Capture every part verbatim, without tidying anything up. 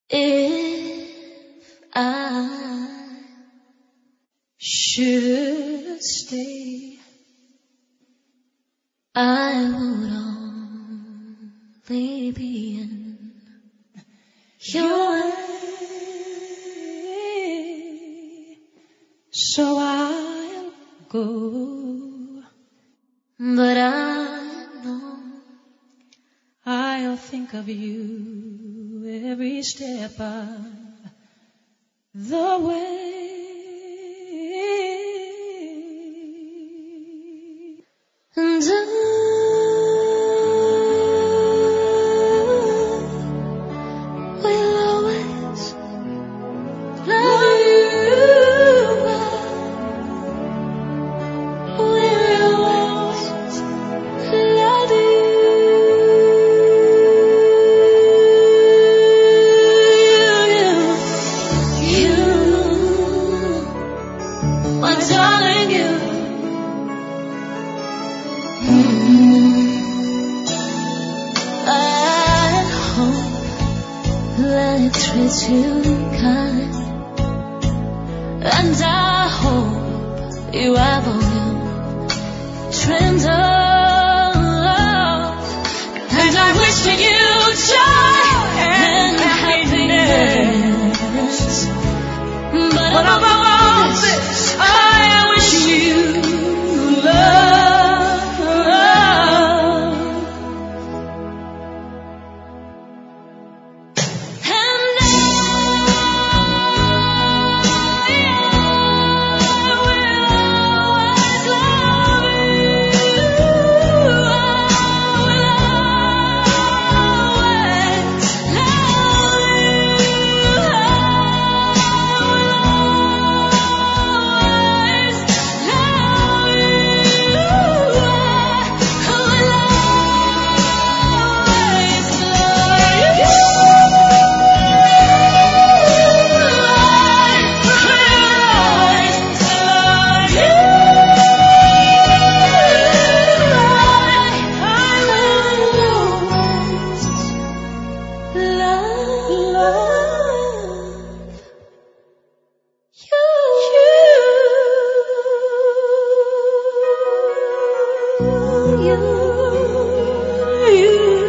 If I should stay, I would only be in your way. So I'll go, but I know I'll think of you every step of the way. And I will always love you. I will always love you. You, my darling, you. I hope that it treats you kind, and I hope you have all your dreams of, and I wish you joy and happiness, but above all this, I wish you love.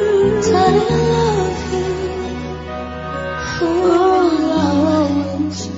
I love you. Oh, I love you.